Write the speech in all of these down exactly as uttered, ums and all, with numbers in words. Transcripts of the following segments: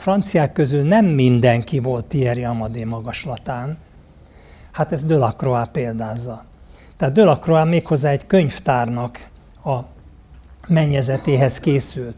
franciák közül nem mindenki volt Thierry Amadé magaslatán. Hát ez Delacroix példázza. Tehát Delacroix méghozzá egy könyvtárnak a mennyezetéhez készült.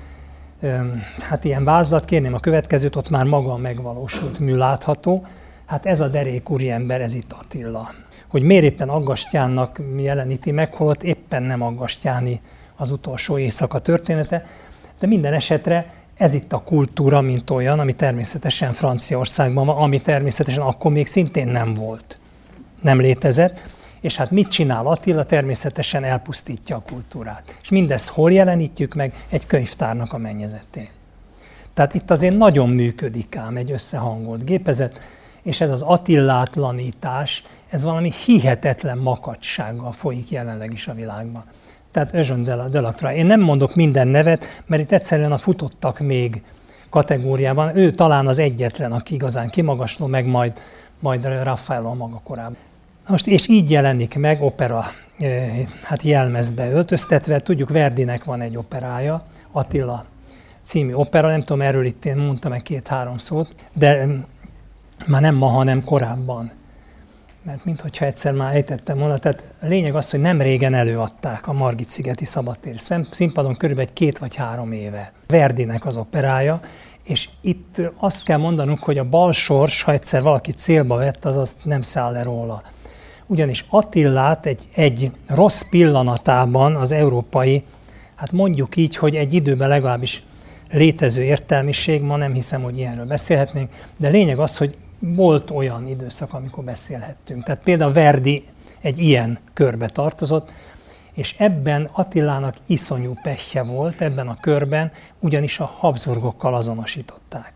Hát ilyen vázlat, kérném a következőt, ott már maga megvalósult mű látható. Hát ez a derék úriember, ez itt Attila. Hogy miért éppen Aggastyánnak jeleníti meg, holott éppen nem Aggastyáni az utolsó éjszaka története, de minden esetre ez itt a kultúra, mint olyan, ami természetesen Franciaországban van, ami természetesen akkor még szintén nem volt, nem létezett, és hát mit csinál Attila? Természetesen elpusztítja a kultúrát. És mindezt hol jelenítjük meg? Egy könyvtárnak a mennyezetén. Tehát itt azért nagyon működik ám egy összehangolt gépezet, és ez az attilátlanítás, ez valami hihetetlen makacsággal folyik jelenleg is a világban. Tehát Eugène Delacroix. Én nem mondok minden nevet, mert itt egyszerűen a futottak még kategóriában. Ő talán az egyetlen, aki igazán kimagasló, meg majd, majd Raffaello maga korában. Most, és így jelenik meg opera, hát jelmezbe öltöztetve. Tudjuk, Verdinek van egy operája, Attila című opera, nem tudom, erről itt én mondtam meg két-három szót, de már nem ma, hanem korábban. Mert minthogyha egyszer már ejtettem volna, tehát a lényeg az, hogy nem régen előadták a Margit-szigeti szabadtéri színpadon, körülbelül egy két vagy három éve. Verdinek az operája, és itt azt kell mondanunk, hogy a balsors, ha egyszer valaki célba vett, az azt nem száll le róla. Ugyanis Attilát egy, egy rossz pillanatában az európai, hát mondjuk így, hogy egy időben legalábbis létező értelmiség, ma nem hiszem, hogy ilyenről beszélhetnénk, de lényeg az, hogy volt olyan időszak, amikor beszélhettünk. Tehát például Verdi egy ilyen körbe tartozott, és ebben Attilának iszonyú pehje volt, ebben a körben, ugyanis a Habsburgokkal azonosították.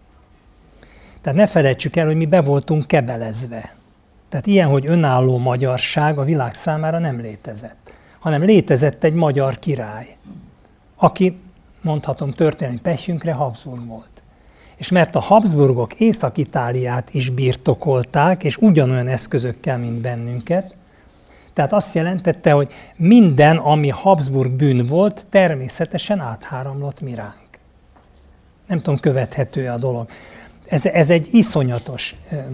Tehát ne felejtsük el, hogy mi be voltunk kebelezve. Tehát ilyen, hogy önálló magyarság a világ számára nem létezett, hanem létezett egy magyar király, aki, mondhatom történelmi pehjünkre, Habsburg volt. És mert a Habsburgok Észak-Itáliát is birtokolták, és ugyanolyan eszközökkel, mint bennünket, tehát azt jelentette, hogy minden, ami Habsburg bűn volt, természetesen átháramlott mi ránk. Nem tudom, követhető a dolog. Ez, ez egy iszonyatos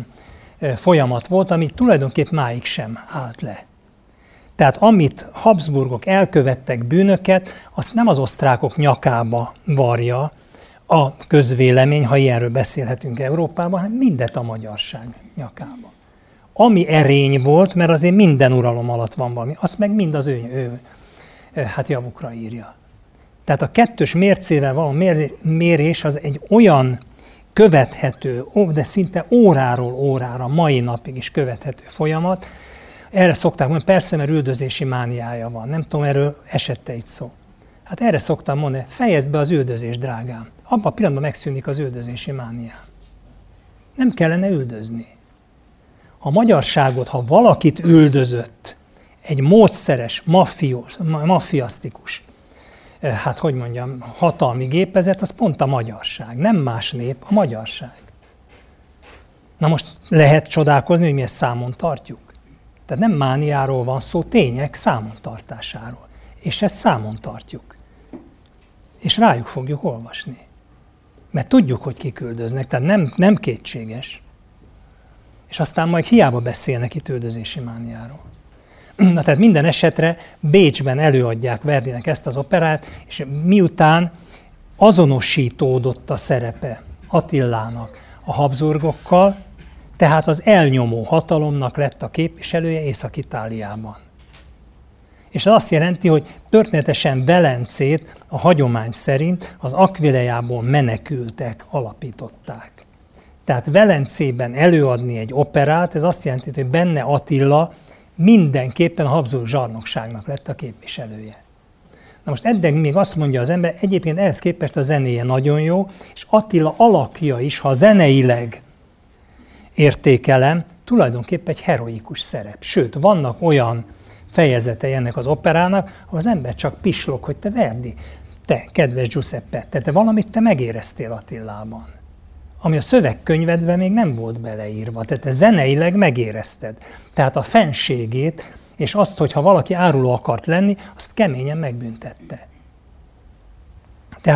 folyamat volt, ami tulajdonképp máig sem állt le. Tehát amit Habsburgok elkövettek bűnöket, azt nem az osztrákok nyakába varja a közvélemény, ha ilyenről beszélhetünk Európában, hanem mindet a magyarság nyakába. Ami erény volt, mert azért minden uralom alatt van valami, azt meg mind az ő, ő hát javukra írja. Tehát a kettős mércével való mérés az egy olyan követhető, de szinte óráról órára, mai napig is követhető folyamat. Erre szokták mondani, persze, mert üldözési mániája van. Nem tudom, erről esette itt szó. Hát erre szoktam mondani, fejezd be az üldözést, drágám. Abban a pillanatban megszűnik az üldözési mániám. Nem kellene üldözni. Ha a magyarságot, ha valakit üldözött egy módszeres, maffiós, maffiasztikus, hát hogy mondjam, hatalmi gépezet, az pont a magyarság. Nem más nép, a magyarság. Na most lehet csodálkozni, hogy mi ezt számon tartjuk. Tehát nem mániáról van szó, tények számon tartásáról. És ezt számon tartjuk. És rájuk fogjuk olvasni. Mert tudjuk, hogy kik üldöznek, tehát nem, nem kétséges. És aztán majd hiába beszélnek itt üldözési mániáról. Na tehát minden esetre Bécsben előadják Verdinek ezt az operát, és miután azonosítódott a szerepe Attilának a Habsburgokkal, tehát az elnyomó hatalomnak lett a képviselője Észak-Itáliában. És ez azt jelenti, hogy történetesen Velencét a hagyomány szerint az Aquileiából menekültek alapították. Tehát Velencében előadni egy operát, ez azt jelenti, hogy benne Attila mindenképpen a Habsburg zsarnokságnak lett a képviselője. Na most eddig még azt mondja az ember, egyébként ehhez képest a zenéje nagyon jó, és Attila alakja is, ha zeneileg értékelem, tulajdonképpen egy heroikus szerep. Sőt, vannak olyan fejezetei ennek az operának, ahol az ember csak pislog, hogy te Verdi, te, kedves Giuseppe, te, te valamit te megéreztél Attilában, ami a szövegkönyvedben még nem volt beleírva, tehát te zeneileg megérezted. Tehát a fenségét, és azt, hogy ha valaki áruló akart lenni, azt keményen megbüntette. Tehát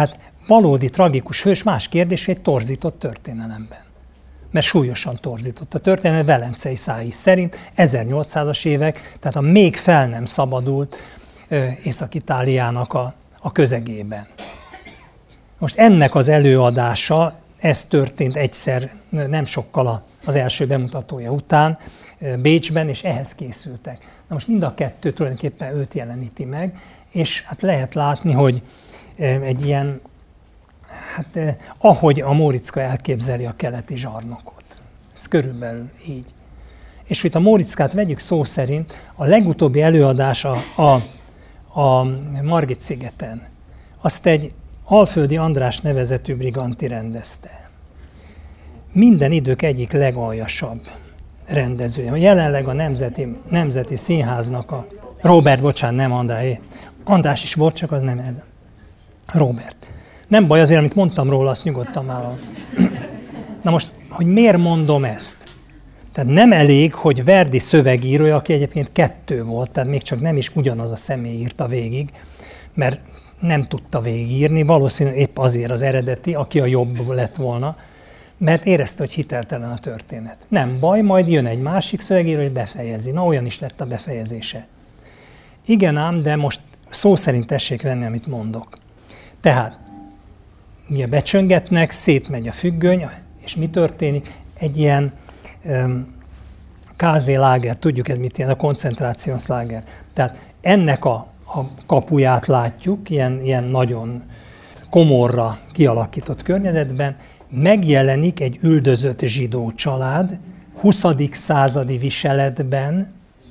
valódi tragikus hős, más kérdés, egy torzított történelemben. Mert súlyosan torzított a történet Velencei Szályi szerint ezernyolcszázas évek, tehát a még fel nem szabadult Észak-Itáliának a, a közegében. Most ennek az előadása, ez történt egyszer, nem sokkal az első bemutatója után Bécsben, és ehhez készültek. Na most mind a kettő tulajdonképpen őt jeleníti meg, és hát lehet látni, hogy egy ilyen, hát eh, ahogy a Móriczka elképzeli a keleti zsarnokot. Ez körülbelül így. És hogy a Móriczkát vegyük szó szerint, a legutóbbi előadás a, a, a Margit-szigeten, azt egy Alföldi András nevezetű briganti rendezte. Minden idők egyik legaljasabb rendezője. Jelenleg a Nemzeti, Nemzeti Színháznak a Robert, bocsánat, nem András, András is volt, csak az nem ez. Robert. Nem baj, azért, amit mondtam róla, azt nyugodtan vállalom. Na most, hogy miért mondom ezt? Tehát nem elég, hogy Verdi szövegírója, aki egyébként kettő volt, tehát még csak nem is ugyanaz a személy írta végig, mert nem tudta végigírni, valószínűleg épp azért az eredeti, aki a jobb lett volna, mert érezte, hogy hiteltelen a történet. Nem baj, majd jön egy másik szövegíró, és befejezi. Na, olyan is lett a befejezése. Igen ám, de most szó szerint tessék venni, amit mondok. Tehát, mi a becsöngetnek, szétmegy a függöny, és mi történik? Egy ilyen um, kázéláger, tudjuk ez mit jelent, a koncentrációszláger. Tehát ennek a, a kapuját látjuk, ilyen, ilyen nagyon komorra kialakított környezetben, megjelenik egy üldözött zsidó család, huszadik századi viseletben,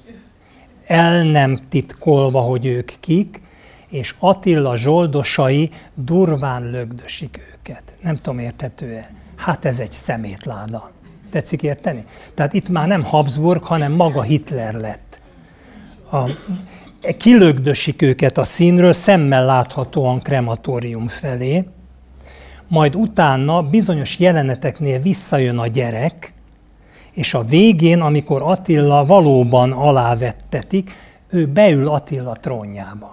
el nem titkolva, hogy ők kik, és Attila zsoldosai durván lögdösik őket. Nem tudom, érthető-e? Hát ez egy szemétláda. Tetszik érteni? Tehát itt már nem Habsburg, hanem maga Hitler lett. A, kilögdösik őket a színről, szemmel láthatóan krematórium felé, majd utána bizonyos jeleneteknél visszajön a gyerek, és a végén, amikor Attila valóban alávettetik, ő beül Attila trónjába.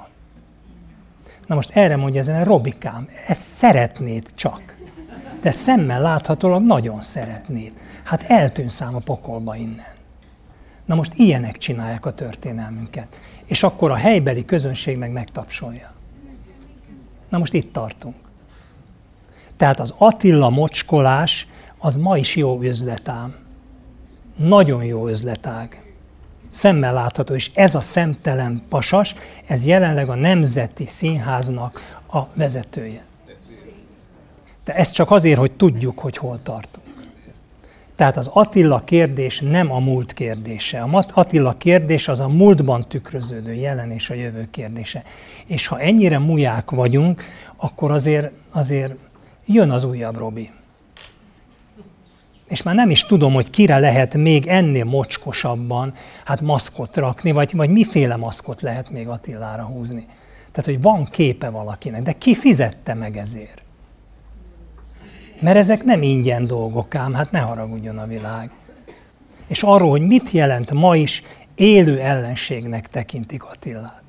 Na most erre mondja ezen, Robikám, ezt szeretnéd csak. De szemmel láthatólag nagyon szeretnéd. Hát eltűnsz ám a pokolba innen. Na most ilyenek csinálják a történelmünket. És akkor a helybeli közönség meg megtapsolja. Na most itt tartunk. Tehát az Attila mocskolás az ma is jó üzlet ám. Nagyon jó üzletág. Szemmel látható, és ez a szemtelen pasas, ez jelenleg a Nemzeti Színháznak a vezetője. De ez csak azért, hogy tudjuk, hogy hol tartunk. Tehát az Attila kérdés nem a múlt kérdése. A Attila kérdés az a múltban tükröződő jelen és a jövő kérdése. És ha ennyire muják vagyunk, akkor azért, azért jön az újabb Robi. És már nem is tudom, hogy kire lehet még ennél mocskosabban hát maszkot rakni, vagy, vagy miféle maszkot lehet még Attilára húzni. Tehát, hogy van képe valakinek, de ki fizette meg ezért? Mert ezek nem ingyen dolgok ám, hát ne haragudjon a világ. És arról, hogy mit jelent ma is, élő ellenségnek tekintik Attilát.